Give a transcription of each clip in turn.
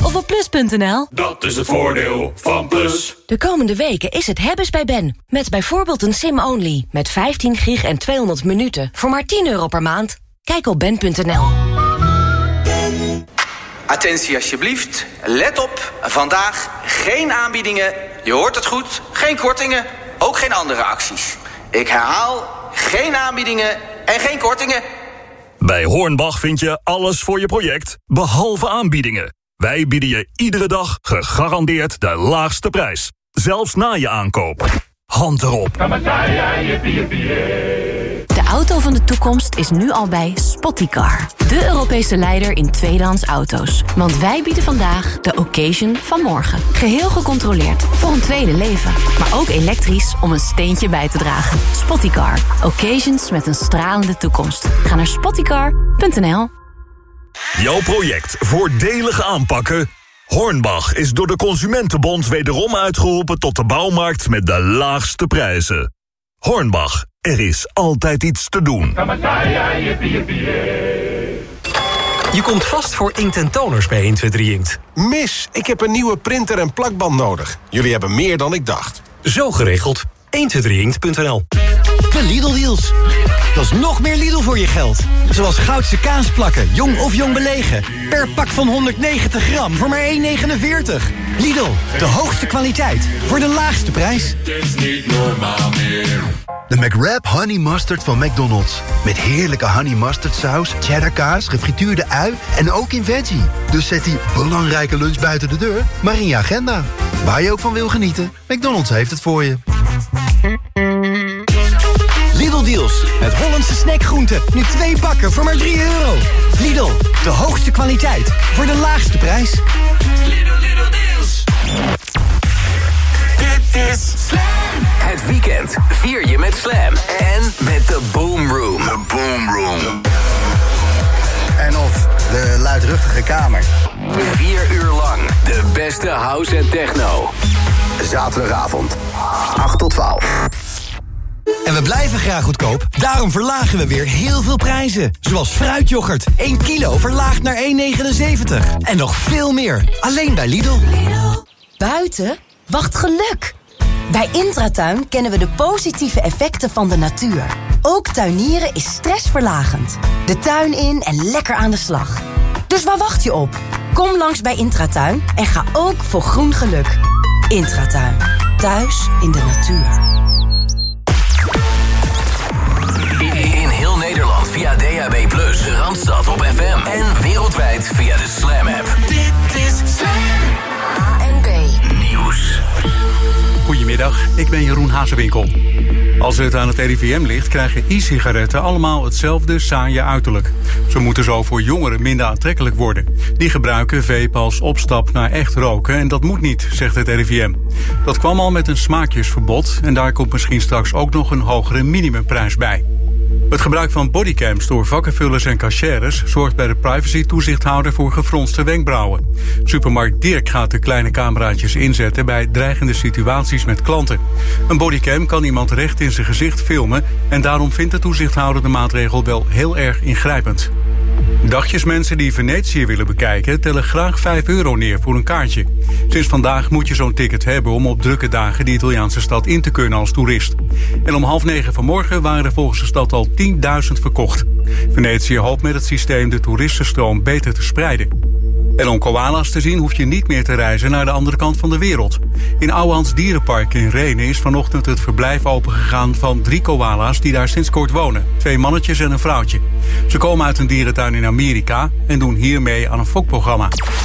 of op plus.nl. Dat is het voordeel van Plus. De komende weken is het hebbes bij Ben. Met bijvoorbeeld een sim-only. Met 15 gig en 200 minuten. Voor maar €10 per maand. Kijk op ben.nl. Attentie alsjeblieft. Let op. Vandaag geen aanbiedingen. Je hoort het goed. Geen kortingen. Ook geen andere acties. Ik herhaal. Geen aanbiedingen en geen kortingen. Bij Hornbach vind je alles voor je project, behalve aanbiedingen. Wij bieden je iedere dag gegarandeerd de laagste prijs. Zelfs na je aankoop. Hand erop. De auto van de toekomst is nu al bij Spottycar. De Europese leider in tweedehands auto's. Want wij bieden vandaag de occasion van morgen. Geheel gecontroleerd voor een tweede leven. Maar ook elektrisch om een steentje bij te dragen. Spottycar. Occasions met een stralende toekomst. Ga naar spottycar.nl. Jouw project voordelig aanpakken? Hornbach is door de Consumentenbond wederom uitgeroepen tot de bouwmarkt met de laagste prijzen. Hornbach, er is altijd iets te doen. Je komt vast voor inkt en toners bij 123 Inkt. Mis, ik heb een nieuwe printer en plakband nodig. Jullie hebben meer dan ik dacht. Zo geregeld. 123inkt.nl. De Lidl-deals. Dat is nog meer Lidl voor je geld. Zoals Goudse kaasplakken, jong of jong belegen. Per pak van 190 gram voor maar €1,49. Lidl, de hoogste kwaliteit voor de laagste prijs. De McWrap Honey Mustard van McDonald's. Met heerlijke honey mustard saus, cheddar kaas, gefrituurde ui en ook in veggie. Dus zet die belangrijke lunch buiten de deur, maar in je agenda. Waar je ook van wil genieten, McDonald's heeft het voor je. Lidl-deals met Hollandse snackgroenten. Nu 2 pakken voor maar €3. Lidl, de hoogste kwaliteit voor de laagste prijs. Lidl-deals. Dit is Slam. Het weekend vier je met Slam en met de Boom Room. De Boom Room. En of de luidruchtige kamer. 4 uur lang de beste house en techno. Zaterdagavond, 8 tot 12. En we blijven graag goedkoop. Daarom verlagen we weer heel veel prijzen. Zoals fruityoghurt. 1 kilo verlaagd naar €1,79. En nog veel meer. Alleen bij Lidl. Buiten wacht geluk. Bij Intratuin kennen we de positieve effecten van de natuur. Ook tuinieren is stressverlagend. De tuin in en lekker aan de slag. Dus waar wacht je op? Kom langs bij Intratuin en ga ook voor groen geluk. Intratuin. Thuis in de natuur. In heel Nederland via DAB+, Randstad op FM en wereldwijd via de Slam app. Dit is Slam. ANB Nieuws. Goedemiddag, ik ben Jeroen Hazewinkel. Als het aan het RIVM ligt, krijgen e-sigaretten allemaal hetzelfde saaie uiterlijk. Ze moeten zo voor jongeren minder aantrekkelijk worden. Die gebruiken vape als opstap naar echt roken en dat moet niet, zegt het RIVM. Dat kwam al met een smaakjesverbod en daar komt misschien straks ook nog een hogere minimumprijs bij. Het gebruik van bodycams door vakkenvullers en cashiers zorgt bij de privacy-toezichthouder voor gefronste wenkbrauwen. Supermarkt Dirk gaat de kleine cameraatjes inzetten bij dreigende situaties met klanten. Een bodycam kan iemand recht in zijn gezicht filmen en daarom vindt de toezichthouder de maatregel wel heel erg ingrijpend. Dagjesmensen die Venetië willen bekijken tellen graag €5 neer voor een kaartje. Sinds vandaag moet je zo'n ticket hebben om op drukke dagen de Italiaanse stad in te kunnen als toerist. En om 8:30 vanmorgen waren er volgens de stad al 10.000 verkocht. Venetië hoopt met het systeem de toeristenstroom beter te spreiden. En om koala's te zien hoef je niet meer te reizen naar de andere kant van de wereld. In Ouwehands Dierenpark in Rhenen is vanochtend het verblijf opengegaan van 3 koala's die daar sinds kort wonen. 2 mannetjes en een vrouwtje. Ze komen uit een dierentuin in Amerika en doen hier mee aan een fokprogramma.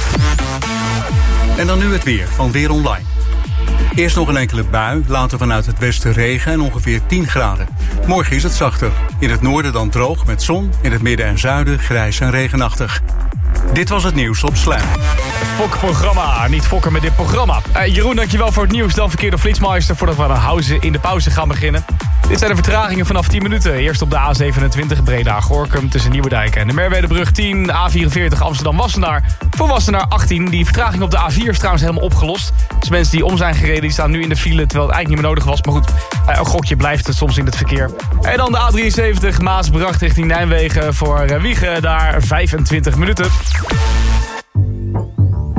En dan nu het weer van Weer Online. Eerst nog een enkele bui, later vanuit het westen regen en ongeveer 10 graden. Morgen is het zachter. In het noorden dan droog met zon, in het midden en zuiden grijs en regenachtig. Dit was het nieuws op Slam. Fokprogramma, niet fokken met dit programma. Jeroen, dankjewel voor het nieuws. Dan verkeerde Flitsmeister voordat we aan in de pauze gaan beginnen. Dit zijn de vertragingen vanaf 10 minuten. Eerst op de A27 Breda-Gorinchem tussen Nieuwedijk en de Merwedebrug 10. A44 Amsterdam-Wassenaar voor Wassenaar 18. Die vertraging op de A4 is trouwens helemaal opgelost. Dus mensen die om zijn gereden die staan nu in de file terwijl het eigenlijk niet meer nodig was. Maar goed, een gokje blijft het soms in het verkeer. En dan de A73 Maasbracht richting Nijmegen voor Wiegen. Daar 25 minuten.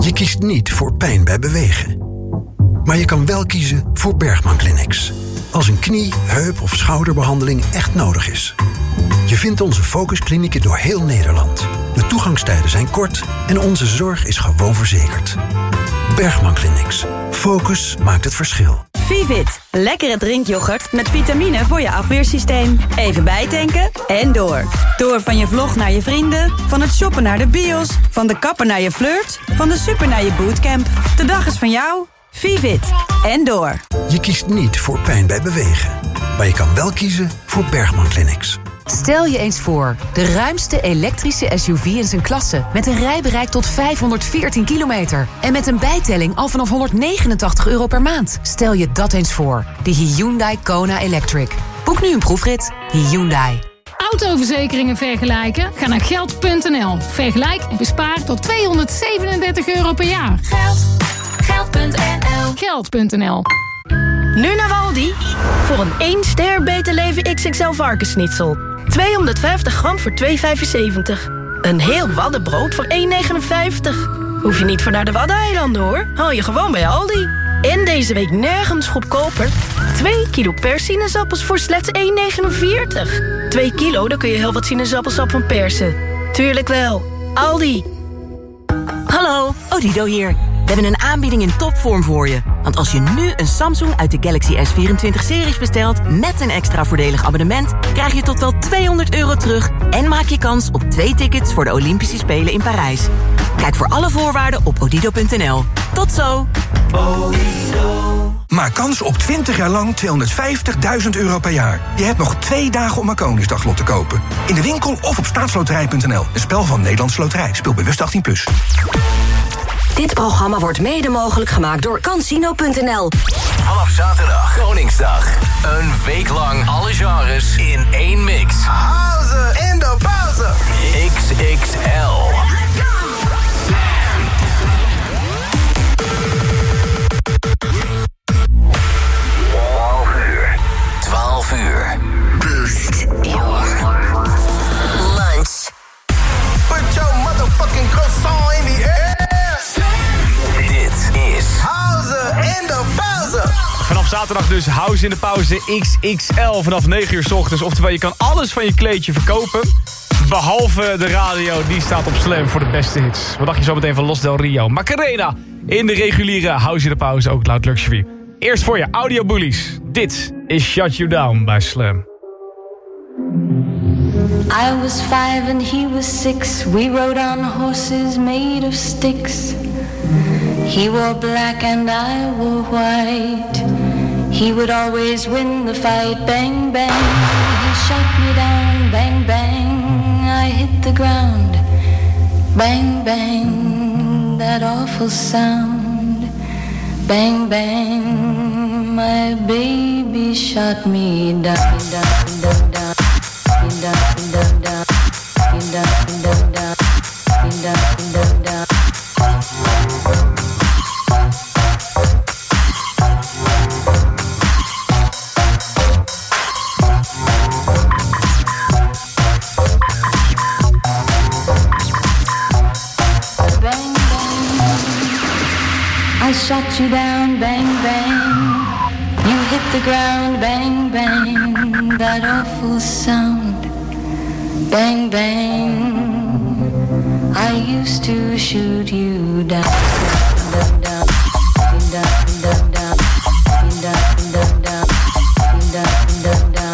Je kiest niet voor pijn bij bewegen. Maar je kan wel kiezen voor Bergman Clinics. Als een knie, heup of schouderbehandeling echt nodig is. Je vindt onze focusklinieken door heel Nederland. De toegangstijden zijn kort en onze zorg is gewoon verzekerd. Bergman Clinics. Focus maakt het verschil. Vivit. Lekkere drinkyoghurt met vitamine voor je afweersysteem. Even bijtanken en door. Door van je vlog naar je vrienden, van het shoppen naar de bios, van de kapper naar je flirt, van de super naar je bootcamp. De dag is van jou. Vivit. En door. Je kiest niet voor pijn bij bewegen. Maar je kan wel kiezen voor Bergman Clinics. Stel je eens voor, de ruimste elektrische SUV in zijn klasse. Met een rijbereik tot 514 kilometer. En met een bijtelling al vanaf €189 per maand. Stel je dat eens voor. De Hyundai Kona Electric. Boek nu een proefrit. Hyundai. Autoverzekeringen vergelijken? Ga naar Geld.nl. Vergelijk en bespaar tot €237 per jaar. Geld.nl. Geld.nl. Nu naar Aldi. Voor een 1 ster Beter Leven XXL varkensschnitzel. 250 gram voor €2,75. Een heel waddenbrood voor €1,59. Hoef je niet voor naar de Waddeneilanden hoor. Haal je gewoon bij Aldi. En deze week nergens goedkoper. 2 kilo persinaasappels voor slechts €1,49. 2 kilo, dan kun je heel wat sinaasappelsap van persen. Tuurlijk wel. Aldi. Hallo, Odido hier. We hebben een aanbieding in topvorm voor je. Want als je nu een Samsung uit de Galaxy S24-series bestelt met een extra voordelig abonnement, krijg je tot wel €200 terug en maak je kans op 2 tickets voor de Olympische Spelen in Parijs. Kijk voor alle voorwaarden op odido.nl. Tot zo! Maak kans op 20 jaar lang €250.000 per jaar. Je hebt nog 2 dagen om een Koningsdaglot te kopen. In de winkel of op staatsloterij.nl. Een spel van Nederlandse Loterij. Speel bewust 18+. Dit programma wordt mede mogelijk gemaakt door Casino.nl. Vanaf zaterdag, Koningsdag. Een week lang alle genres in één mix. Pauze in de pauze. XXL. 12 uur. Boost your lunch. Put your motherfucking croissant in the air. Dit is House in de pauze. Vanaf zaterdag dus House in de pauze XXL vanaf 9 uur 's ochtends. Oftewel, je kan alles van je kleedje verkopen. Behalve de radio, die staat op Slam voor de beste hits. Wat dacht je zo meteen van Los Del Rio? Macarena in de reguliere House in de pauze, ook Loud Luxury. Eerst voor je Audio Bullies. Dit is Shut You Down bij Slam. I was 5 and he was 6. We rode on horses made of sticks. He wore black and I wore white. He would always win the fight. Bang, bang, he shot me down. Bang, bang, I hit the ground. Bang, bang, that awful sound. Bang, bang, my baby shot me down, down, down, down. I shot you down, bang, bang. You hit the ground, bang, bang. That awful sound, bang, bang. I used to shoot you down, down, down, down, down, down, down, down, down, down, down, down.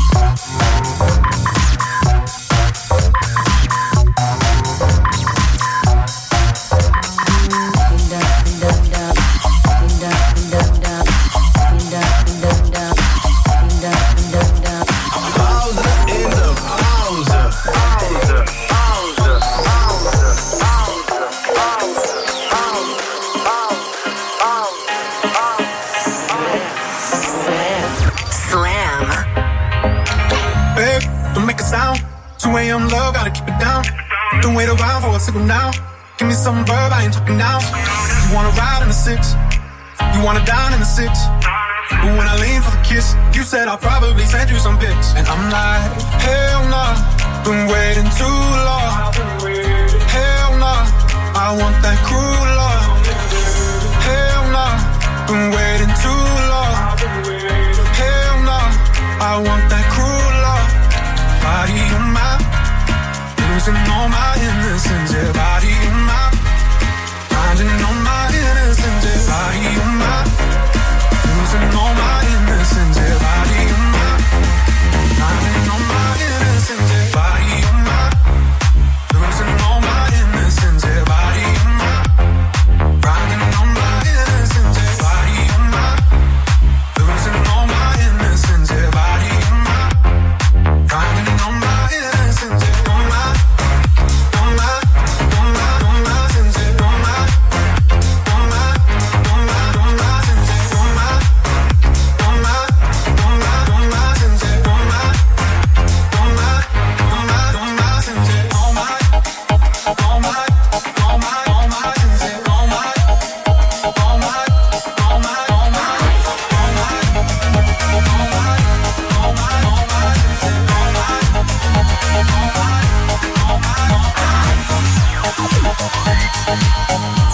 I'm low, gotta keep it down. Don't wait around for a signal now. Give me some verb, I ain't talking now. You wanna ride in the 6, you wanna dine in the 6. But when I lean for the kiss, you said I'll probably send you some pics. And I'm like, hell nah, been waiting too long. Hell nah, I want that cruel love.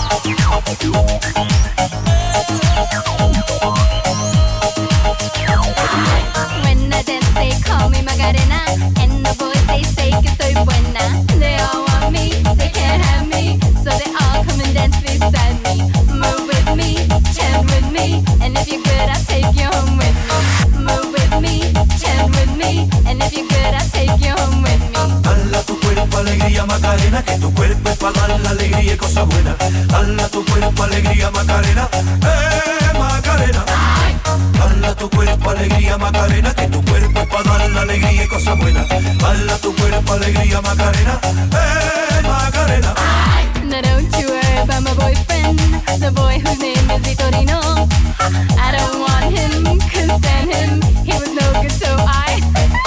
When I dance, they call me Macarena, and the boys they say que soy buena. They all want me, they can't have me, so they all come and dance beside me. Move with me, chant with me, and if you're good, I'll take you home with me. Move with me, chant with me, and if you're good, I'll take you home with me. Dala tu cuerpo alegría Macarena, que tu cuerpo es para dar la alegría y cosas buenas. Dala tu cuerpo alegría Macarena, Macarena. Dala tu cuerpo alegría Macarena, que tu cuerpo es para dar la alegría y cosas buenas. Dala tu cuerpo alegría Macarena, Macarena. Now don't you worry about my boyfriend, the boy whose name is Vitorino. I don't want him, couldn't stand him, he was no good, so I...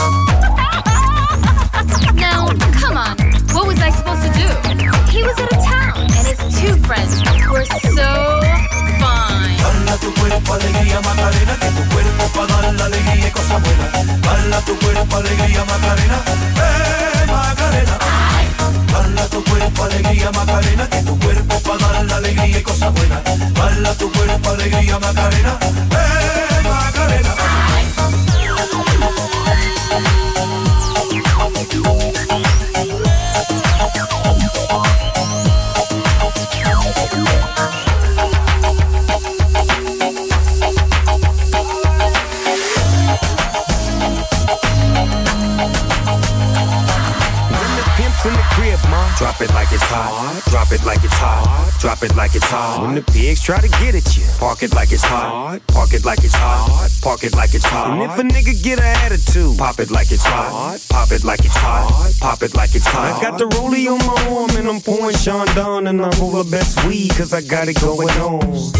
Now, come on, what was I supposed to do? He was out of town, and his two friends were so fine. Dala tu cuerpo alegría Macarena, que tu cuerpo es para dar la alegría y cosas buenas. Dala tu cuerpo alegría Macarena, Macarena. Dala tu cuerpo alegría Macarena, que tu cuerpo es para dar la alegría y cosas buenas. Dala tu cuerpo alegría Macarena, Macarena. In the crib, ma. Drop it like it's hot. Drop it like it's hot. Drop it like it's hot. When the pigs try to get at you, park it like it's hot. Park it like it's hot. Park it like it's hot. And if a nigga get an attitude, pop it like it's hot. Pop it like it's hot. Pop it like it's hot. I got the rollie on my arm and I'm pouring Sean Don and I'm roll the best weed cause I got it going on.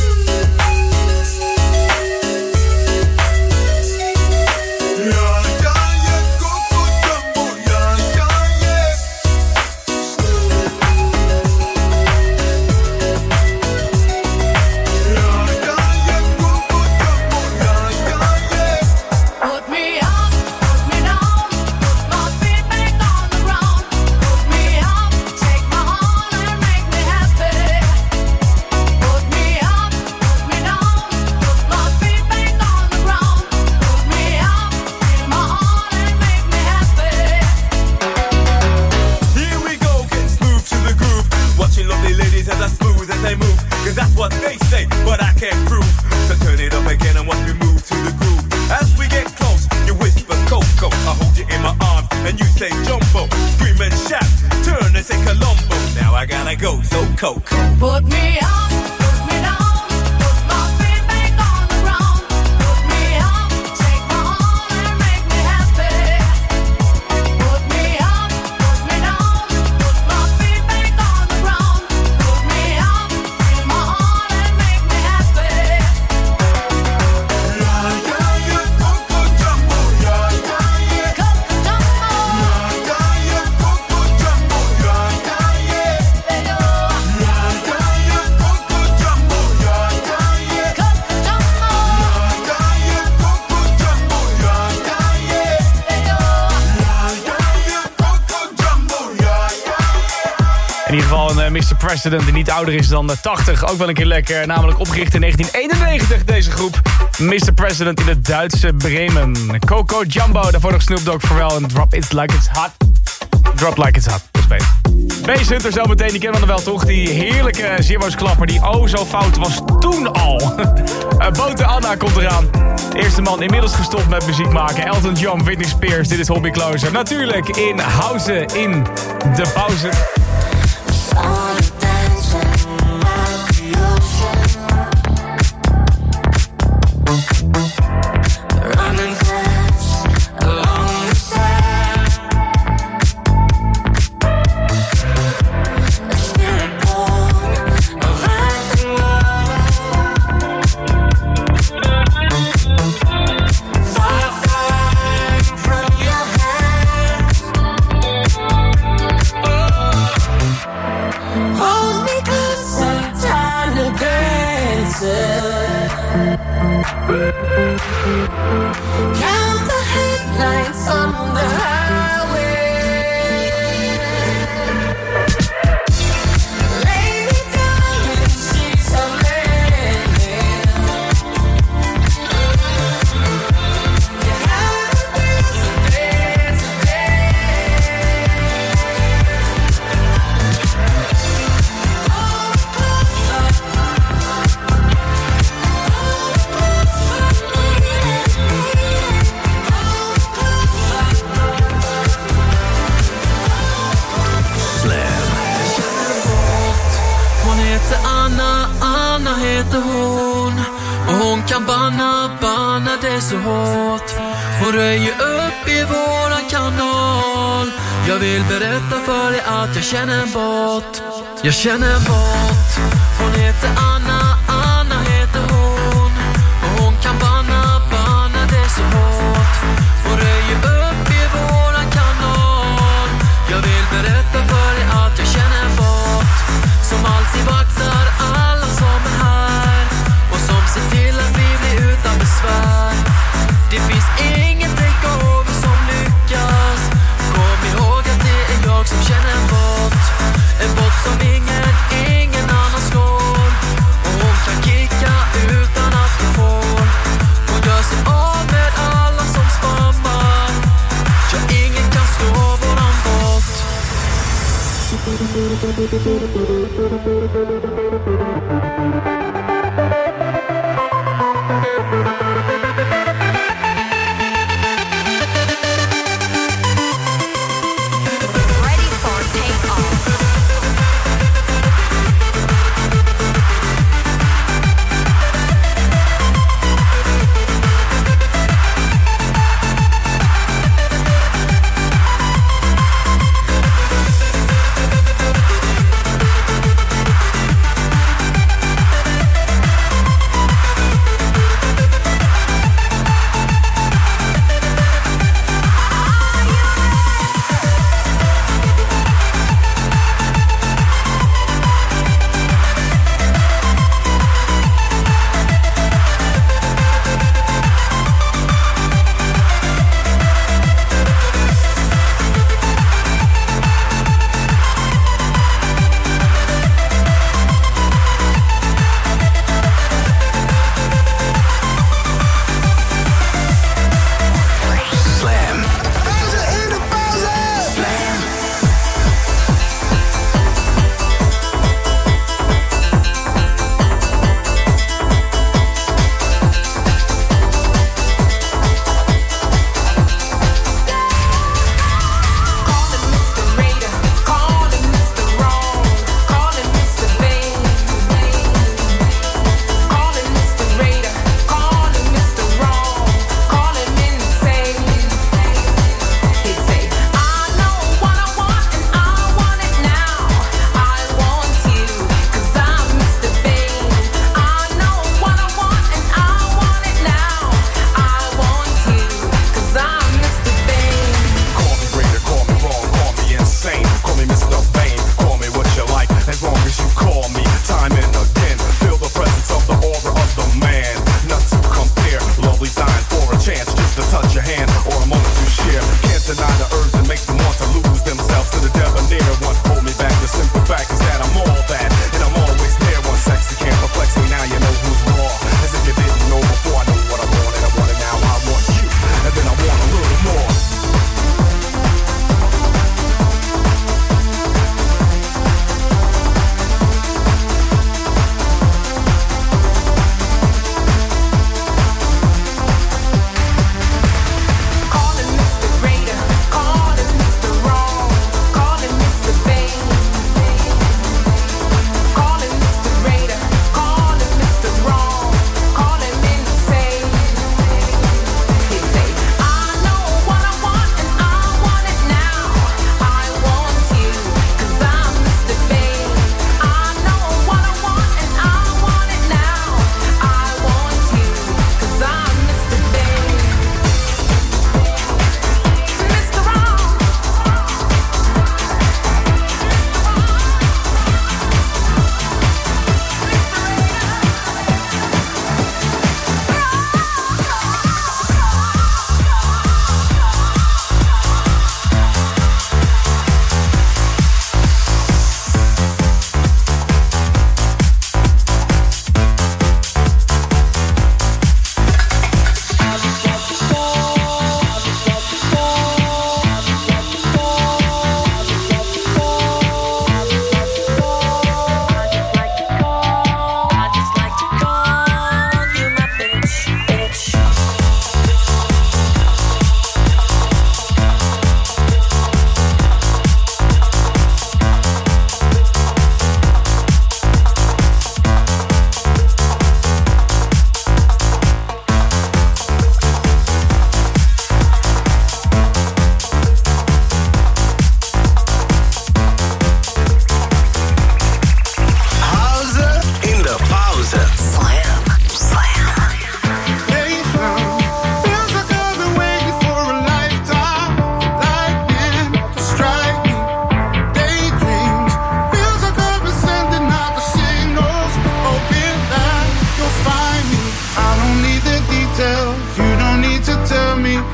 Coke. Put me up, put me down, put my feet back on the ground. Put me up, take my all and make me happy. Put me up, put me down, put my feet back on the ground. Put me up, take my all and make me happy. Yeah, yeah, yeah, Coco Jumbo. Yeah, yeah, yeah, Coco Jumbo. Yeah, yeah, yeah, Coco Jumbo. Yeah, yeah, yeah. In ieder geval een Mr. President die niet ouder is dan 80. Ook wel een keer lekker. Namelijk opgericht in 1991 deze groep. Mr. President in het Duitse Bremen. Coco Jumbo, daarvoor nog Snoop Dogg Pharrell en Drop It Like It's Hot. Drop Like It's Hot, dat is beter. Base Hunter zometeen, die kennen we nog wel toch? Die heerlijke Zero's klapper die zo fout was toen al. Bote Anna komt eraan. Eerste man inmiddels gestopt met muziek maken. Elton John, Whitney Spears, dit is Hobby Closer. Natuurlijk in House in de pauze. Count the headlights on the highway. Lay me down and heter hon. Och hon kan banna det så hårt. Hon röjer upp i våran kanal. Jag vill berätta för dig att jag känner en bot. Jag känner en bot. Hon heter Anna heter hon. Och hon kan banna det så hårt. Hon röjer upp i våran kanal. Jag vill berätta för dig att jag känner en bot. Som alltid vaktar alla som är här. Och som ser till att vi blir utan besvär. Det finns ingen takeover som lyckas. Kom ihåg att det är jag som känner en bot. En bot som ingen annan slår.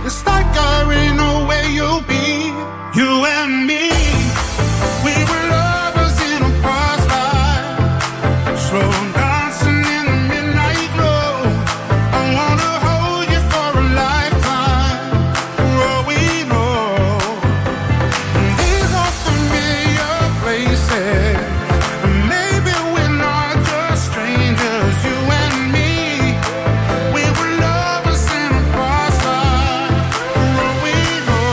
It's like I already know where you'll be. You and me, we were lovers in a past life. Slow dancing in the midnight glow. I wanna hold you for a lifetime. For all we know, these are familiar places. Maybe we're not just strangers. You and me, we were lovers in a past life. For all we know.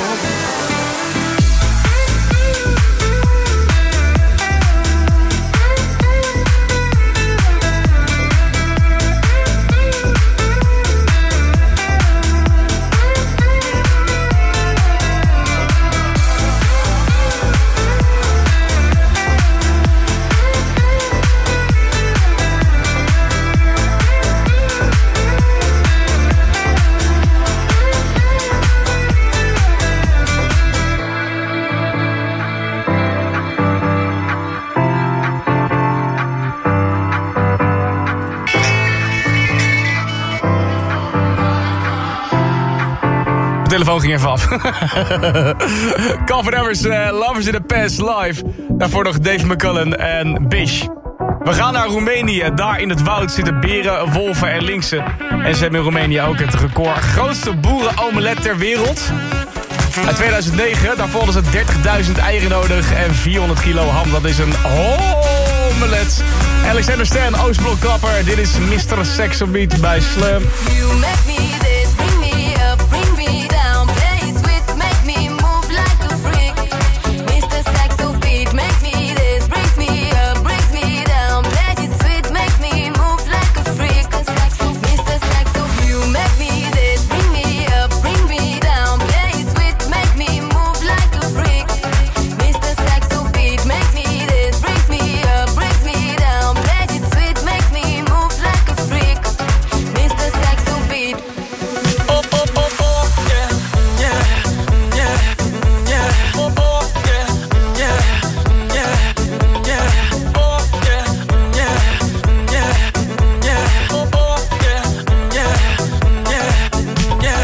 De telefoon ging even af. Calvin Harris, Lovers in the Past live. Daarvoor nog Dave McCullen en Bish. We gaan naar Roemenië. Daar in het woud zitten beren, wolven en linksen. En ze hebben in Roemenië ook het record grootste boerenomelet ter wereld. Uit 2009, daar vonden ze 30.000 eieren nodig en 400 kilo ham. Dat is een omelet. Alexander Stan, Oostblokkapper. Dit is Mr. Sexo Beat bij Slam. You make me this, bring me up, bring me down. Play it sweet, make me move like a freak. Mr. Saxo Beat, make me this, brings me up, brings me down. Play it sweet, make me move like a freak. Mr. Saxo, you make me this, bring me up, bring me down. Play it sweet, make me move like a freak. Mr. Saxo Beat, make me this, brings me up, brings me down. Play it sweet, make me move like a freak. Mr. Saxo Beat. Oh, oh, oh, oh, yeah, yeah, yeah, yeah. Oh, oh, yeah, yeah, yeah, yeah. Oh, yeah, yeah, yeah, yeah. Oh, oh, yeah, yeah, yeah, yeah.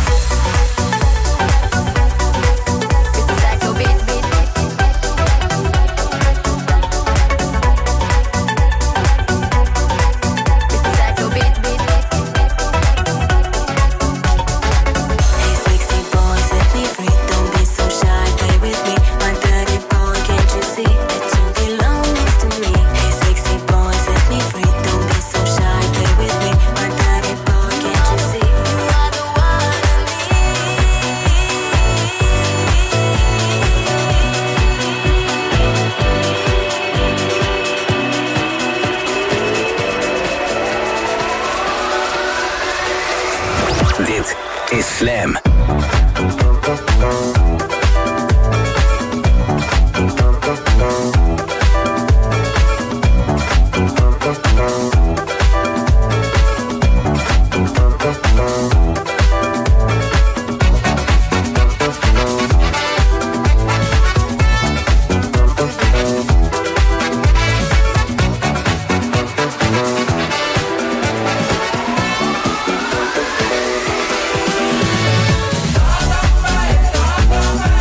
Mr. Saxo Beat, beat. Mr. Saxo Beat, beat. Hey, sexy boy, set me free. Don't be so shy, play with me. My dirty boy, can't you see that you belong next to me? Hey, sexy boy, set me free. Don't be so shy, play with me. My dirty boy, can't you see? You are the one I Dit is Slam. Bye.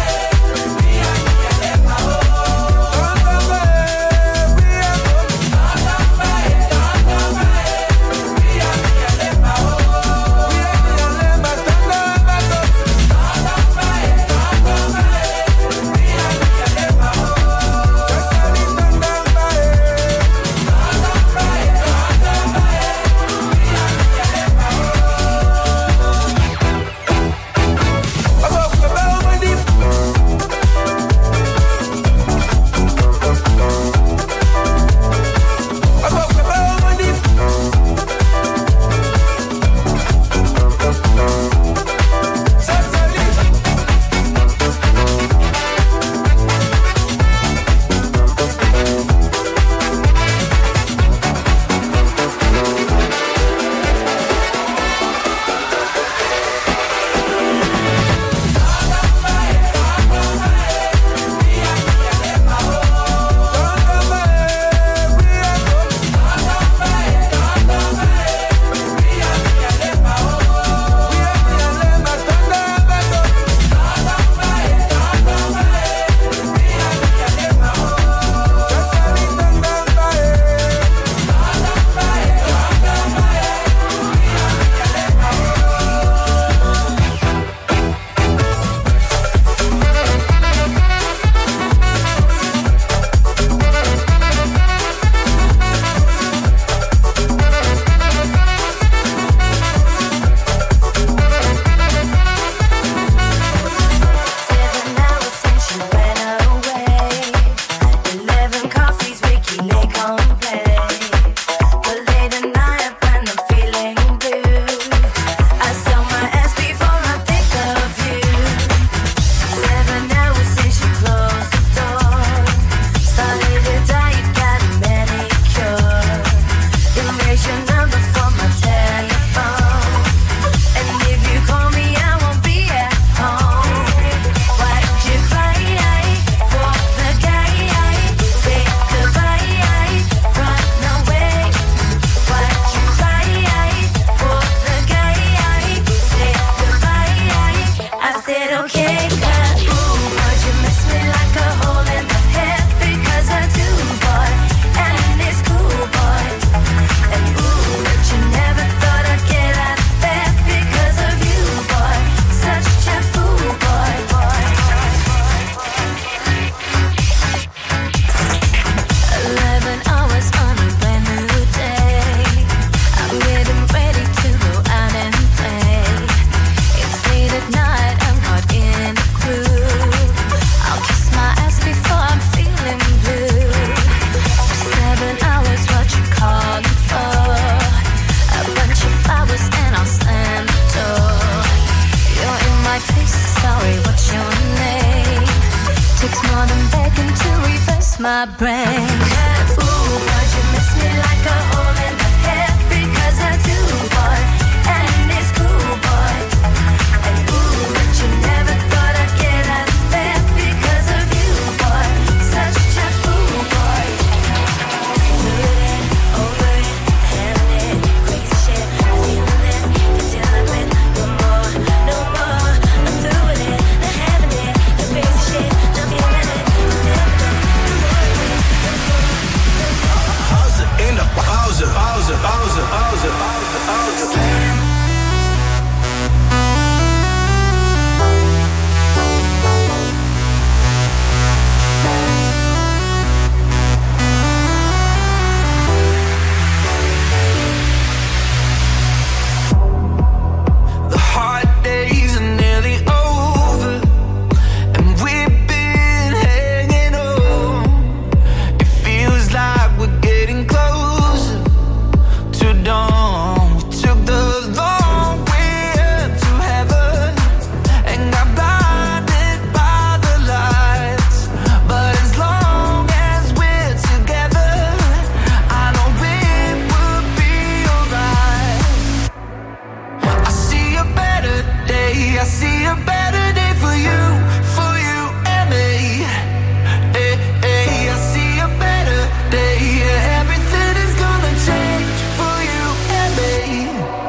my brain. Ooh, but you miss me like a hole in the head because I do, boy, and it's cool, boy. And ooh, but you never thought I'd get out of bed because of you, boy. Such a fool, boy. Through it, over it, having it, crazy shit, feeling it, you're dealing with no more, no more. I'm through with it, the having it, the crazy shit, I'm feeling it, you're dealing with no more. In de pauze. The hard days are nearly over, and we've been hanging on. It feels like we're getting closer to dawn. We took the long way up to heaven and got blinded by the lights. But as long as we're together, I know it will be alright. I see a better day, I see a better day for you and me. I see a better day, everything is gonna change for you and me.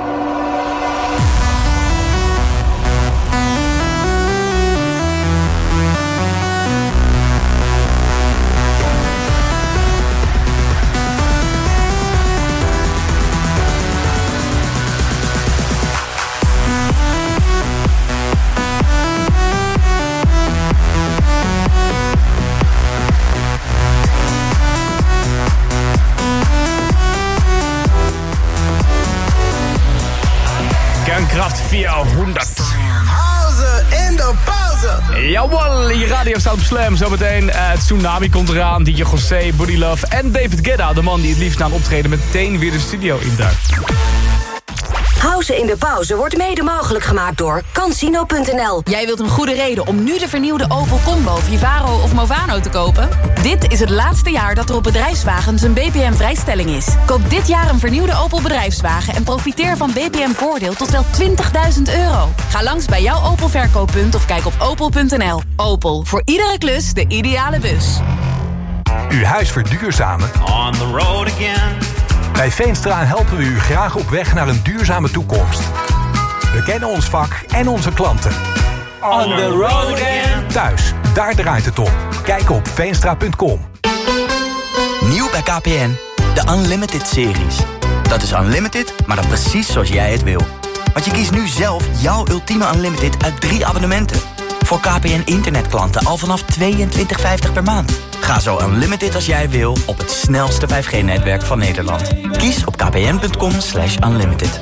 Kernkraft 400. Pauze in de pauze. Jawel, je radio staat op Slam. Zometeen Tsunami komt eraan. DJ José, Buddy Love en David Guetta. De man die het liefst na een optreden meteen weer de studio induikt. Pauze in de pauze wordt mede mogelijk gemaakt door Cansino.nl. Jij wilt een goede reden om nu de vernieuwde Opel Combo, Vivaro of Movano te kopen? Dit is het laatste jaar dat er op bedrijfswagens een BPM-vrijstelling is. Koop dit jaar een vernieuwde Opel bedrijfswagen en profiteer van BPM-voordeel tot wel €20.000. Ga langs bij jouw Opel-verkooppunt of kijk op opel.nl. Opel, voor iedere klus de ideale bus. Uw huis verduurzamen? On the road again. Bij Veenstra helpen we u graag op weg naar een duurzame toekomst. We kennen ons vak en onze klanten. On the road again. Thuis, daar draait het om. Kijk op veenstra.com. Nieuw bij KPN, de Unlimited-series. Dat is unlimited, maar dan precies zoals jij het wil. Want je kiest nu zelf jouw ultieme Unlimited uit 3 abonnementen. Voor KPN internetklanten al vanaf $22,50 per maand. Ga zo unlimited als jij wil op het snelste 5G-netwerk van Nederland. Kies op kpn.com/unlimited.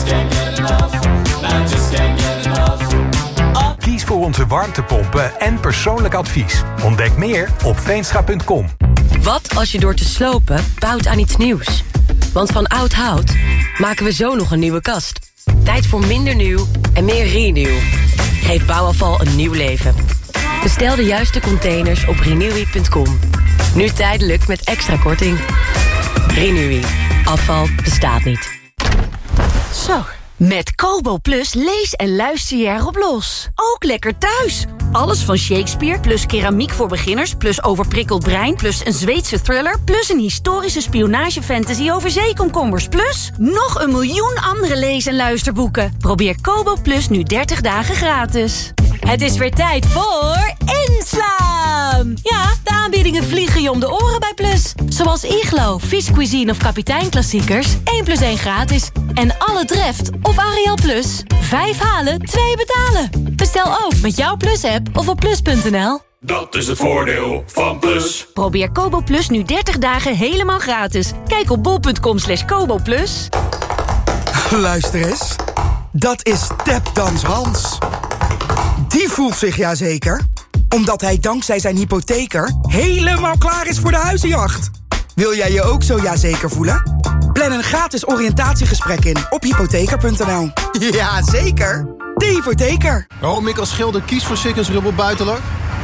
Kies voor onze warmtepompen en persoonlijk advies. Ontdek meer op veenstra.com. Wat als je door te slopen bouwt aan iets nieuws? Want van oud hout maken we zo nog een nieuwe kast. Tijd voor minder nieuw en meer renew. Geef bouwafval een nieuw leven. Bestel de juiste containers op renewy.com. Nu tijdelijk met extra korting. Renewy. Afval bestaat niet. Zo, met Kobo Plus lees en luister je erop los. Ook lekker thuis. Alles van Shakespeare, plus keramiek voor beginners... plus overprikkeld brein, plus een Zweedse thriller... plus een historische spionage-fantasy over zeekomkommers... plus nog 1 miljoen andere lees- en luisterboeken. Probeer Kobo Plus nu 30 dagen gratis. Het is weer tijd voor inslaan! Ja, de aanbiedingen vliegen je om de oren bij Plus. Zoals Iglo, Fish Cuisine of Kapitein Klassiekers. 1+1 gratis. En alle Dreft of Ariel Plus. 5 halen, 2 betalen. Bestel ook met jouw Plus-app of op plus.nl. Dat is het voordeel van Plus. Probeer Kobo Plus nu 30 dagen helemaal gratis. Kijk op bol.com/koboplus. Luister eens. Dat is Tapdans Hans. Die voelt zich jazeker, omdat hij dankzij zijn hypotheker helemaal klaar is voor de huizenjacht. Wil jij je ook zo jazeker voelen? Plan een gratis oriëntatiegesprek in op hypotheker.nl. Ja, zeker. De hypotheker. Waarom ik als schilder kies voor Sikkens Rubber Buitenlak?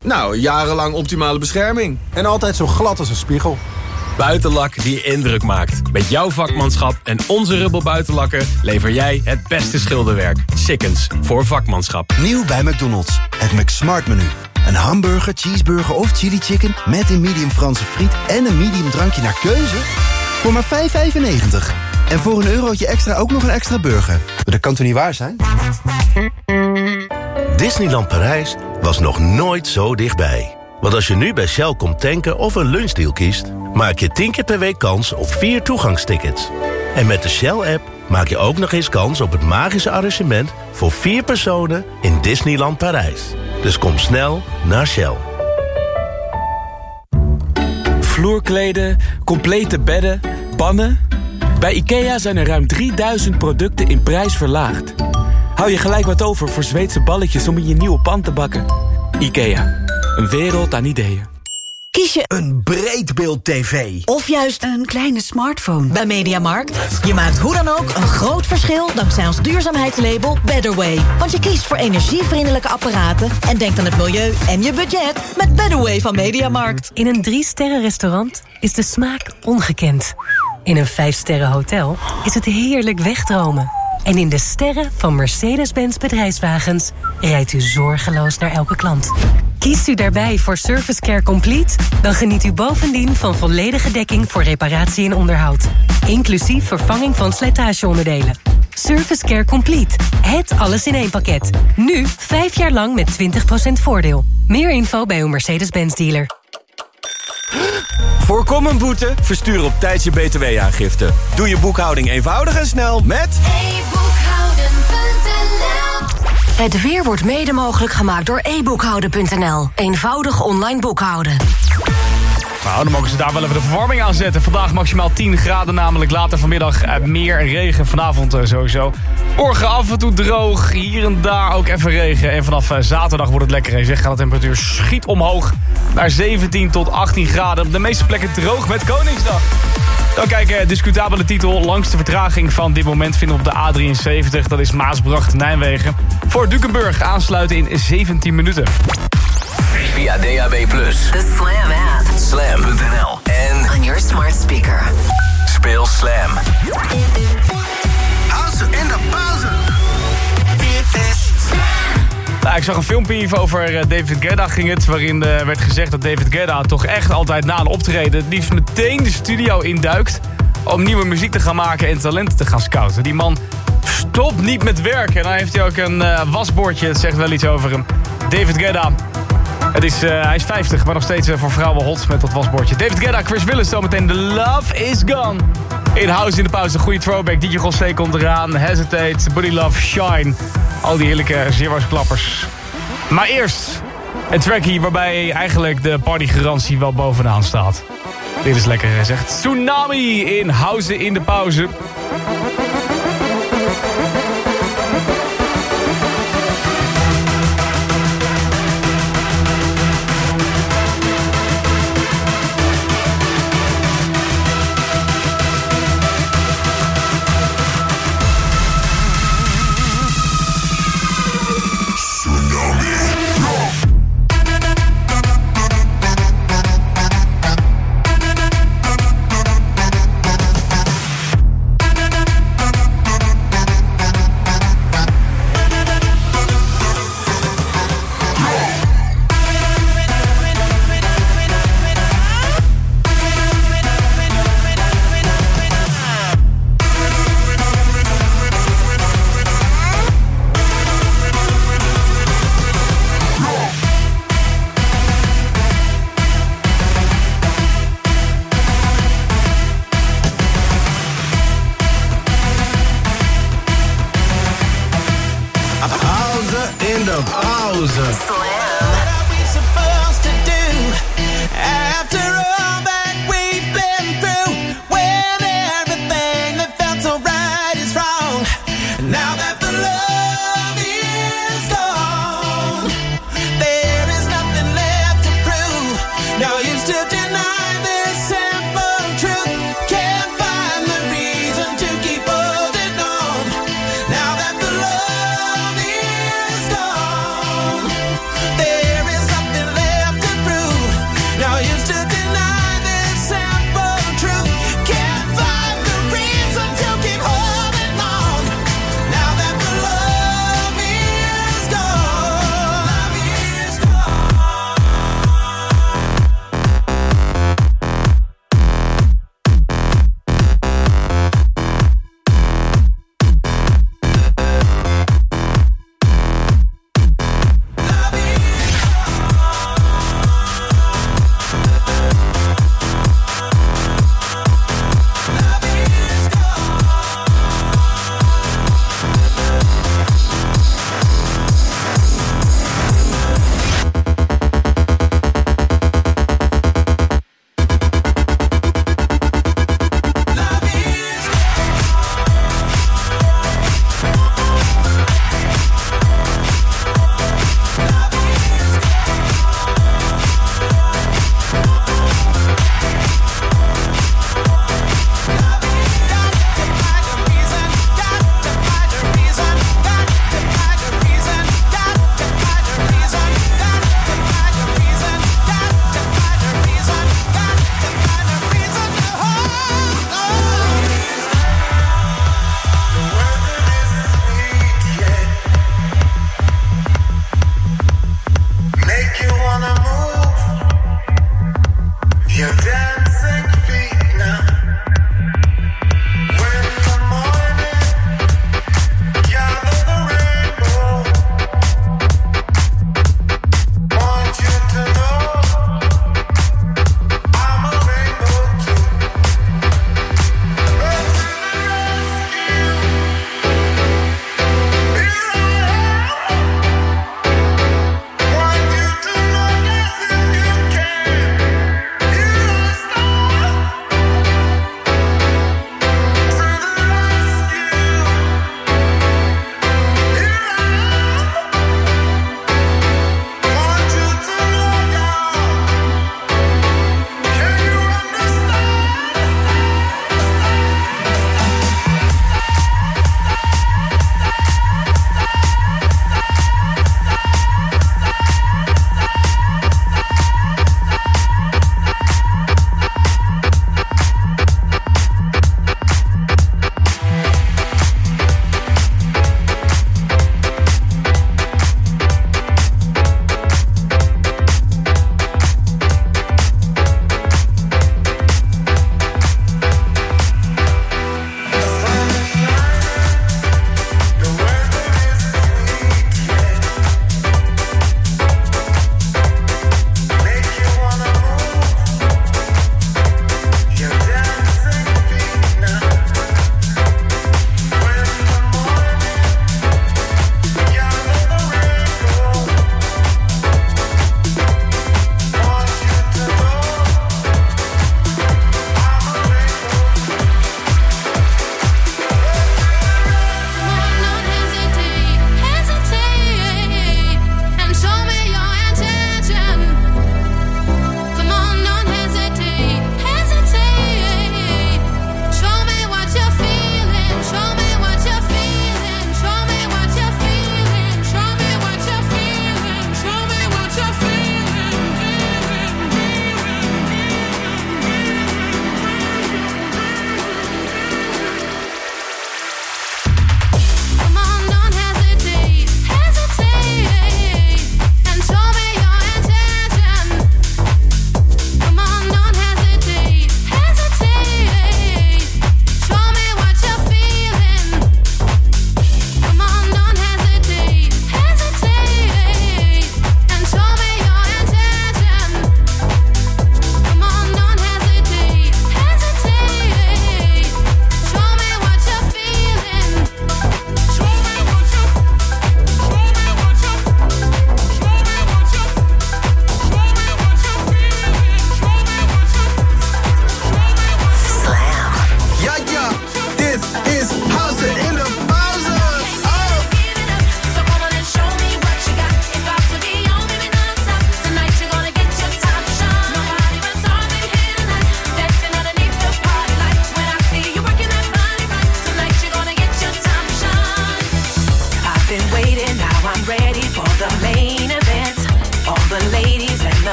Nou, jarenlang optimale bescherming. En altijd zo glad als een spiegel. Buitenlak die indruk maakt. Met jouw vakmanschap en onze Rubbel buitenlakken lever jij het beste schilderwerk. Sikkens, voor vakmanschap. Nieuw bij McDonald's. Het McSmart menu. Een hamburger, cheeseburger of chili chicken met een medium Franse friet en een medium drankje naar keuze voor maar €5,95. En voor €1 extra ook nog een extra burger. Dat kan toch niet waar zijn? Disneyland Parijs was nog nooit zo dichtbij. Want als je nu bij Shell komt tanken of een lunchdeal kiest, maak je 10 keer per week kans op 4 toegangstickets. En met de Shell-app maak je ook nog eens kans op het magische arrangement voor 4 personen in Disneyland Parijs. Dus kom snel naar Shell. Vloerkleden, complete bedden, pannen. Bij IKEA zijn er ruim 3000 producten in prijs verlaagd. Hou je gelijk wat over voor Zweedse balletjes om in je nieuwe pan te bakken. IKEA, een wereld aan ideeën. Kies je een breedbeeld-tv of juist een kleine smartphone? Bij Mediamarkt. Je maakt hoe dan ook een groot verschil dankzij ons duurzaamheidslabel Betterway. Want je kiest voor energievriendelijke apparaten en denkt aan het milieu en je budget met Betterway van Mediamarkt. In een 3-sterren restaurant is de smaak ongekend. In een 5-sterren hotel is het heerlijk wegdromen. En in de sterren van Mercedes-Benz bedrijfswagens rijdt u zorgeloos naar elke klant. Kiest u daarbij voor Service Care Complete? Dan geniet u bovendien van volledige dekking voor reparatie en onderhoud. Inclusief vervanging van slijtageonderdelen. Service Care Complete. Het alles in één pakket. Nu 5 jaar lang met 20% voordeel. Meer info bij uw Mercedes-Benz dealer. Voorkom een boete, verstuur op tijd je btw-aangifte. Doe je boekhouding eenvoudig en snel met... Het weer wordt mede mogelijk gemaakt door e-boekhouden.nl. Eenvoudig online boekhouden. Nou, dan mogen ze daar wel even de verwarming aan zetten. Vandaag maximaal 10 graden, namelijk later vanmiddag meer regen. Vanavond sowieso. Morgen af en toe droog, hier en daar ook even regen. En vanaf zaterdag wordt het lekker. En zeg, gaat de temperatuur schiet omhoog naar 17 tot 18 graden. Op de meeste plekken droog met Koningsdag. Dan kijken, discutabele titel. Langste vertraging van dit moment vinden we op de A73. Dat is Maasbracht-Nijmegen. Voor Dukenburg aansluiten in 17 minuten. Via DAB+. The Slam app. Slam.nl. En on your smart speaker. Speel Slam. House in de pauze. Dit is Nou, ik zag een filmpje over David Guetta ging het, waarin werd gezegd dat David Guetta toch echt altijd na een optreden het liefst meteen de studio induikt om nieuwe muziek te gaan maken en talenten te gaan scouten. Die man stopt niet met werken. En dan heeft hij ook een wasbordje, het zegt wel iets over hem. David Guetta. Hij is 50, maar nog steeds voor vrouwen hot met dat wasbordje. David Guetta, Chris Willis, zometeen The Love Is Gone. In House in de pauze, goede throwback. DJ José komt eraan, Hesitate, Body Love, Shine. Al die heerlijke zero's klappers. Maar eerst een trackie waarbij eigenlijk de partygarantie wel bovenaan staat. Dit is lekker gezegd. Tsunami in House in de pauze. There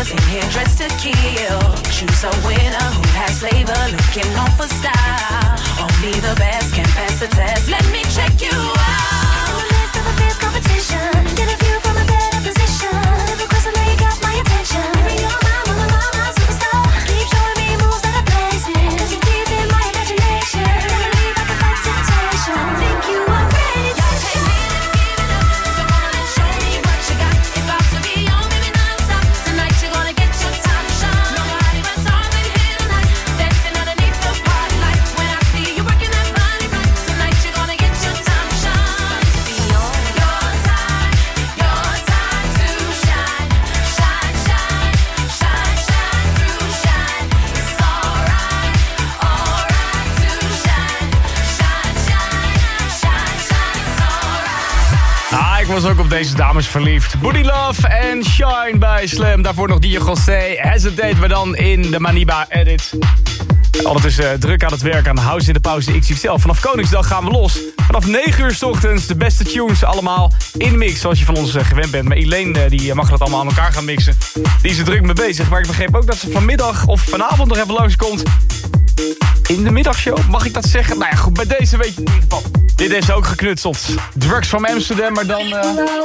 killers in here dressed to kill. Choose a winner who has flavor, looking on for style. Only the best can pass the test. Let me check you out. In the midst of a fierce competition, get a view from a better position. Never cross, I know you got my attention. Baby, you're my superstar. Keep showing me moves that are blazing. 'Cause you're teasing my imagination. Never leave, I can fight temptation. I think you are ready to take me. So come on and show me what you got. It's about to be on, baby, non-stop. Tonight you're gonna get your time to shine. Nobody but stars in here tonight. Dancing underneath the party light. When I see you working that body right. Tonight you're gonna get your time to shine. It's about to be on. Your time to shine. Shine, shine, shine, shine through shine. It's alright to shine. Shine, shine, shine, shine, it's alright. Ik was ook op deze dames verliefd. Booty Love en Shine bij Slam. Daarvoor nog Dia José. Hesitate, maar dan in de Maniba edit. Ondertussen druk aan het werk aan House in de Pauze XXL. Vanaf Koningsdag gaan we los. Vanaf 9 uur 's ochtends de beste tunes allemaal in mix. Zoals je van ons gewend bent. Maar Elaine die mag dat allemaal aan elkaar gaan mixen. Die is er druk mee bezig. Maar ik begreep ook dat ze vanmiddag of vanavond nog even langskomt. In de middagshow, mag ik dat zeggen? Nou ja, goed, bij deze weet je in ieder geval. Dit is ook geknutseld. Drugs from Amsterdam, maar dan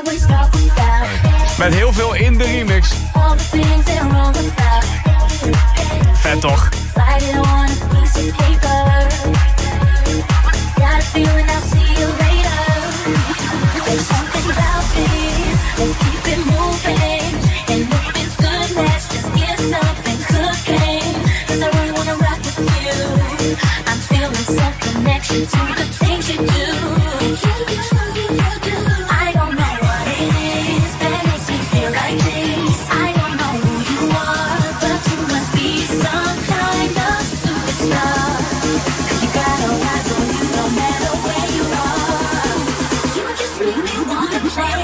met heel veel in de remix. Vet toch? I'm feeling some connection to the things you do. I don't know what it is that makes me feel like this. I don't know who you are, but you must be some kind of superstar. 'Cause you got all eyes on you no matter where you are. You just make me wanna play.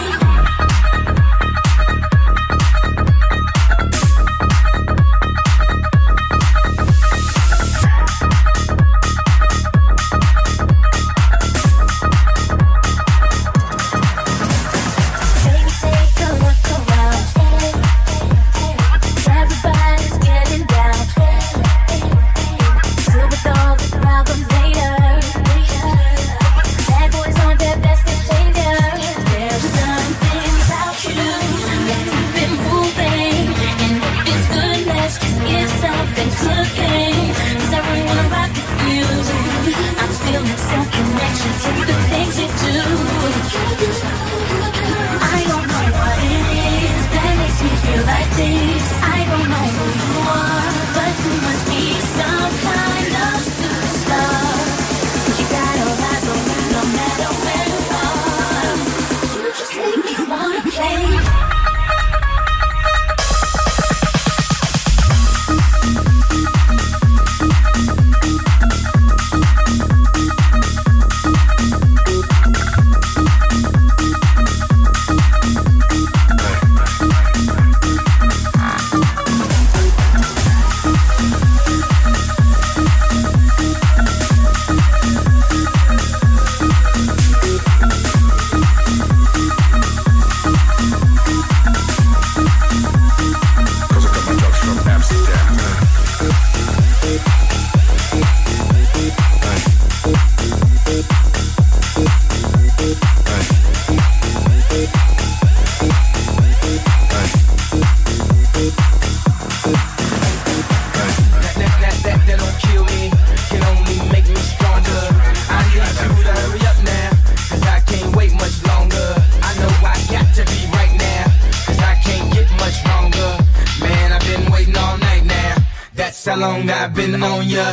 How long I've been on ya.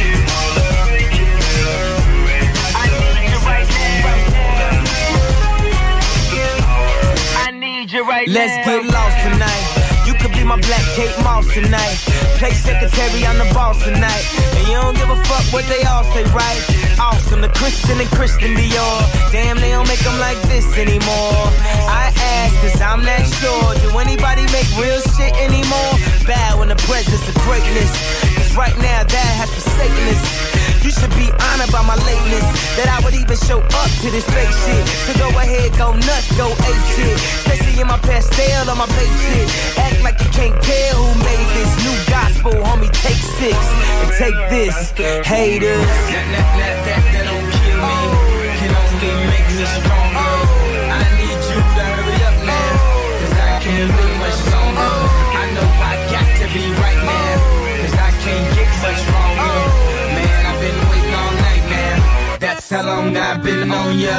Let's get lost tonight. You could be my black Kate Moss tonight. Play secretary, I'm the boss tonight. And you don't give a fuck what they all say, right? Awesome, the Christian and Christian Dior. Damn, they don't make them like this anymore. I ask, cause I'm not sure. Do anybody make real shit anymore? Bow in the presence of greatness. Cause right now that has forsaken us. You should be honored by my lateness, that I would even show up to this fake shit. So go ahead, go nuts, go ape shit. Especially in my pastel on my plate shit. Act like you can't tell who made this new gospel, homie. Take 6 and take this, haters. That don't kill me, can only make me stronger. I need you to hurry up now, cause I can't be much longer. I know I got to be right now, cause I can't get much stronger. Man, I've been waiting all night now, that's how long I've been on ya.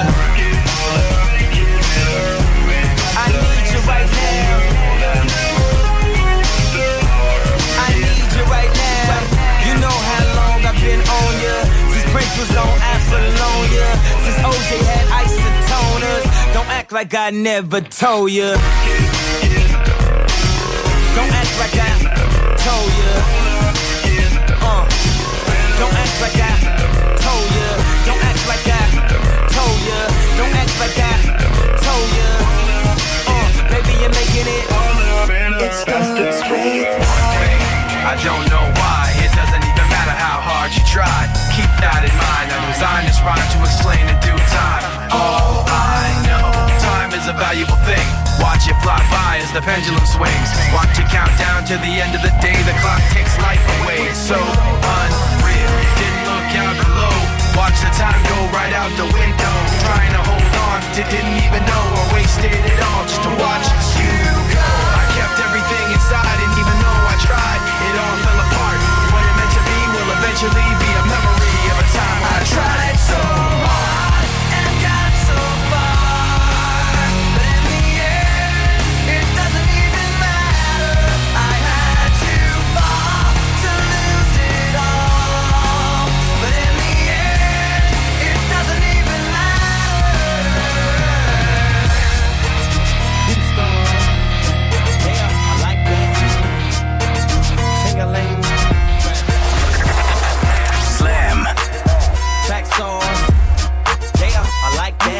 I need you right now, I need you right now. You know how long I've been on ya, since Prince was on Apollonia, since OJ had isotoners. Don't act like I never told ya. Don't act like I told ya. Don't act like I told ya. Don't act like I told ya. Don't act like I told ya. Baby, you're making it. It starts with I don't know why, it doesn't even matter how hard you try. Keep that in mind, I designed this rhyme to explain in due time. All I know, time is a valuable thing. Watch it fly by as the pendulum swings. Watch it count down to the end of the day. The clock takes life away, it's so unreal. Didn't look out below, watch the time go right out the window. Trying to hold on, didn't even know I wasted it all just to watch you go. I kept everything inside and even though I tried, it all fell apart. What it meant to be will eventually be a memory of a time I tried so hard and got so far, but in the end, it doesn't even matter. I had to fall to lose it all, but in the end, it doesn't even matter. Yeah, I like that. Ting-a-ling. Slam. Tracks on. Yeah, I like that.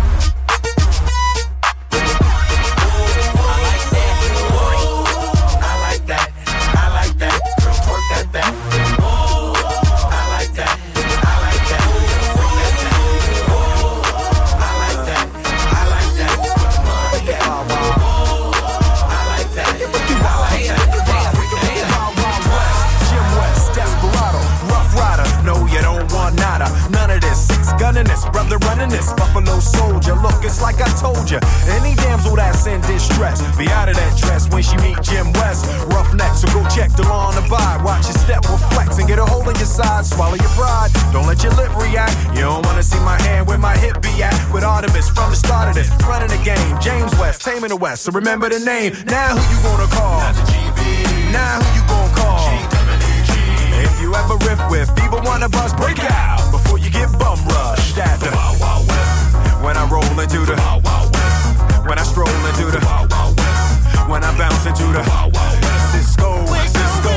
Brother running this Buffalo Soldier. Look, it's like I told ya. Any damsel that's in distress, be out of that dress when she meet Jim West. Roughneck, so go check the law on the vibe. Watch your step will flex and get a hole in your side. Swallow your pride, don't let your lip react. You don't wanna see my hand where my hip be at. With Artemis from the start of this, running the game. James West, taming the West, so remember the name. Now who you gonna call? Now who you gonna call? If you ever riff with either one of us, break out before you get bum rushed at the Wild Wild West. When I roll into the Wild Wild West. When I stroll into the Wild Wild West. When I bounce into the Wild Wild West. Cisco, Cisco.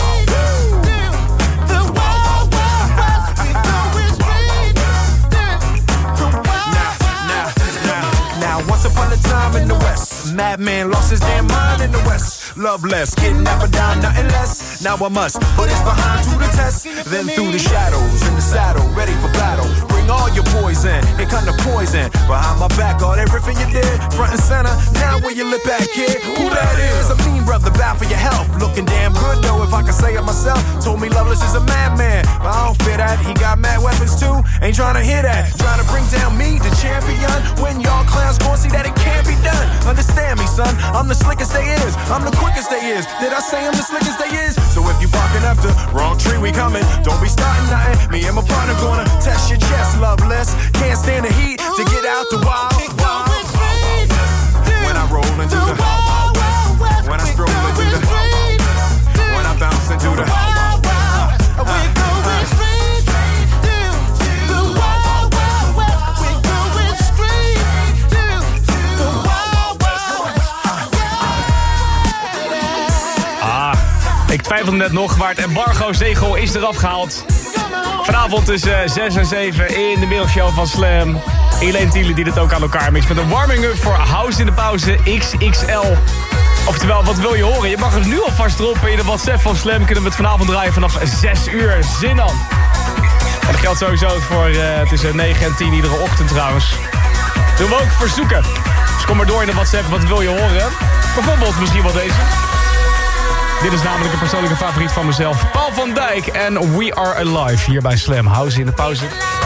Now, once upon a time in the West, madman lost his damn mind in the West. Love less, getting never down, nothing less. Now I must put his behind to the test. Then through the shadows, in the saddle, ready for battle. Bring all your poison, here come the poison. Behind my back, all everything you did, front and center. Now where you lip at, kid? Who that is? A mean brother, bound for your health. Looking damn good though, if I can say it myself. Told me Loveless is a madman, but I don't fear that. He got mad weapons too, ain't trying to hear that. Trying to bring down me, the champion. When y'all clowns gon' see that it can't be done. Understand me, son, I'm the slickest they is. I'm the quickest they is. Did I say I'm the slickest they is? So if you barking up the wrong tree, we coming. Don't be starting nothing. Me and my partner gonna test your chest, Loveless. Can't stand the heat to get out the wild, wild, wild, wild west. When I roll into the wild, wild west. When I stroll into the wild, wild west. When I bounce into the wild, wild west. We're going straight to the wild, wild west. We're going straight to the wild, wild west. Ik twijfelde net nog, maar het embargo-zegel is eraf gehaald. Vanavond tussen 6 en 7 in de middagshow van Slam. Elaine Thiele die het ook aan elkaar mixt met een warming-up voor House in de Pauze XXL. Oftewel, wat wil je horen? Je mag het nu alvast droppen in de WhatsApp van Slam. Kunnen we het vanavond draaien vanaf 6 uur. Zin dan. En dat geldt sowieso voor tussen 9 en 10 iedere ochtend trouwens. Doen we ook verzoeken. Dus kom maar door in de WhatsApp, wat wil je horen? Bijvoorbeeld misschien wel deze. Dit is namelijk een persoonlijke favoriet van mezelf. Paul van Dijk en We Are Alive hier bij Slam. Hou ze in de pauze.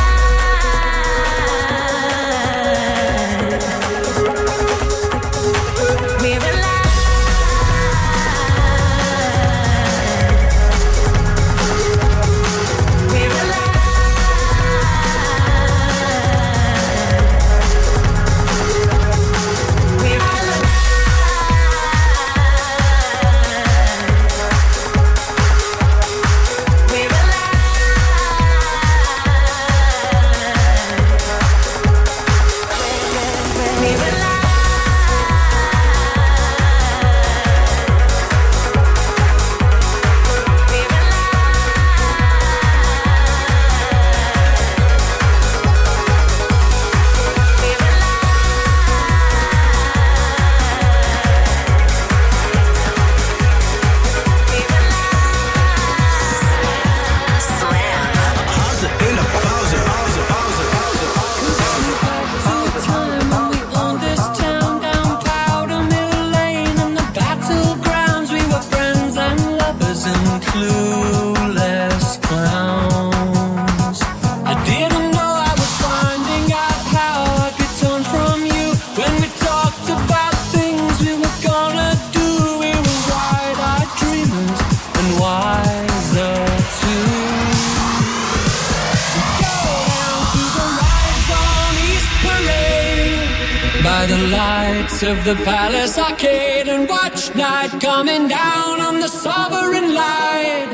Of the Palace Arcade and watch night coming down on the Sovereign Light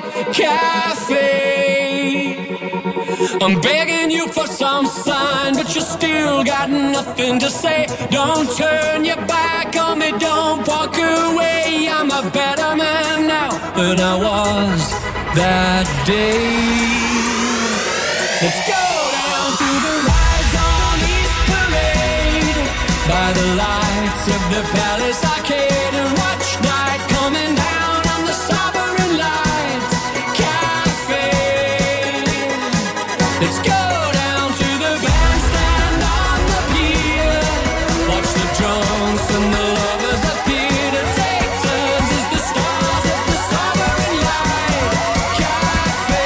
Cafe. I'm begging you for some sign, but you still got nothing to say. Don't turn your back on me, don't walk away. I'm a better man now than I was that day. Let's go down to the Rise on East Parade by the lights of the Palace Arcade and watch night coming down on the Sovereign Light Cafe. Let's go down to the bandstand on the pier. Watch the drunks and the lovers appear to take turns as the stars of the Sovereign Light Cafe.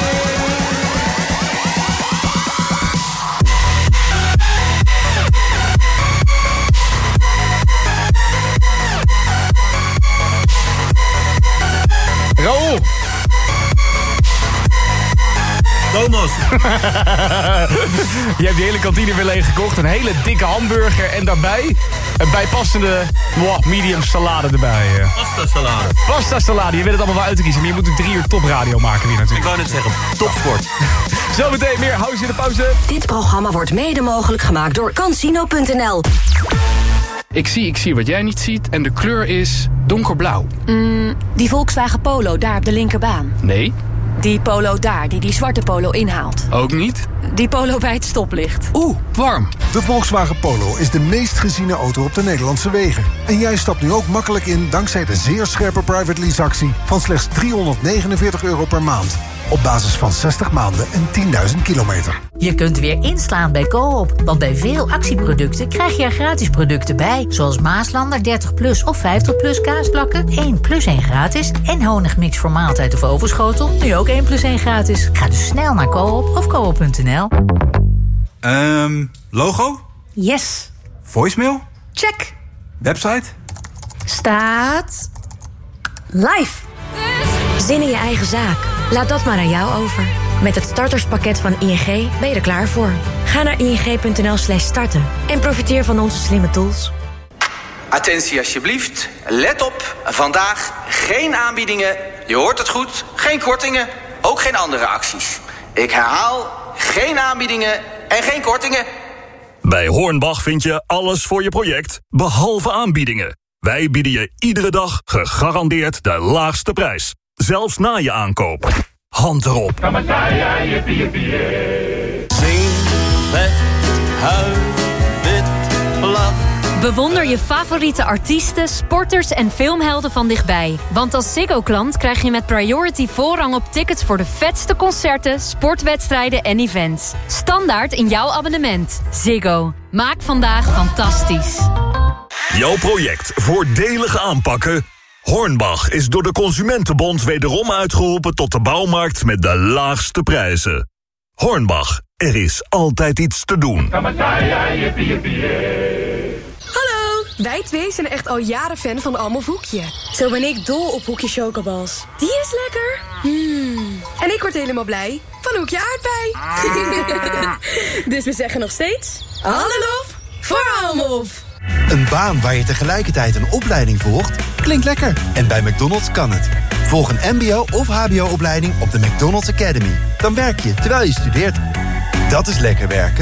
Raoul! Thomas! Je hebt die hele kantine weer leeg gekocht. Een hele dikke hamburger en daarbij een bijpassende medium salade erbij. Pasta salade. Pasta salade, je weet het allemaal wel uit te kiezen. Maar je moet ook 3 uur topradio maken weer natuurlijk. Ik wou net zeggen, topsport. Zometeen meer House in de pauze. Dit programma wordt mede mogelijk gemaakt door Cansino.nl. Ik zie wat jij niet ziet en de kleur is donkerblauw. Die Volkswagen Polo daar op de linkerbaan. Nee. Die Polo daar, die zwarte Polo inhaalt. Ook niet. Die Polo bij het stoplicht. Oeh, warm. De Volkswagen Polo is de meest geziene auto op de Nederlandse wegen. En jij stapt nu ook makkelijk in dankzij de zeer scherpe private lease actie van slechts €349 per maand. Op basis van 60 maanden en 10.000 kilometer. Je kunt weer inslaan bij Coop. Want bij veel actieproducten krijg je er gratis producten bij. Zoals Maaslander 30+ of 50+ kaasplakken. 1 + 1 gratis. En honigmix voor maaltijd of ovenschotel. Nu ook 1 + 1 gratis. Ga dus snel naar Coop of coop.nl. Logo? Yes. Voicemail? Check. Website? Staat live. Zin in je eigen zaak? Laat dat maar aan jou over. Met het starterspakket van ING ben je er klaar voor. Ga naar ing.nl/starten en profiteer van onze slimme tools. Attentie alsjeblieft. Let op. Vandaag geen aanbiedingen. Je hoort het goed. Geen kortingen. Ook geen andere acties. Ik herhaal. Geen aanbiedingen en geen kortingen. Bij Hornbach vind je alles voor je project, behalve aanbiedingen. Wij bieden je iedere dag gegarandeerd de laagste prijs. Zelfs na je aankoop. Hand erop. Zing, vet, huil, wit, lach. Bewonder je favoriete artiesten, sporters en filmhelden van dichtbij. Want als Ziggo-klant krijg je met Priority voorrang op tickets voor de vetste concerten, sportwedstrijden en events. Standaard in jouw abonnement. Ziggo. Maak vandaag fantastisch. Jouw project voordelig aanpakken? Hornbach is door de Consumentenbond wederom uitgeroepen tot de bouwmarkt met de laagste prijzen. Hornbach, er is altijd iets te doen. Hallo, wij twee zijn echt al jaren fan van Almof Hoekje. Zo ben ik dol op Hoekje Chocobals. Die is lekker. En ik word helemaal blij van Hoekje Aardbei. Dus we zeggen nog steeds... Alle lof voor Almof. Een baan waar je tegelijkertijd een opleiding volgt? Klinkt lekker. En bij McDonald's kan het. Volg een mbo- of hbo-opleiding op de McDonald's Academy. Dan werk je terwijl je studeert. Dat is lekker werken.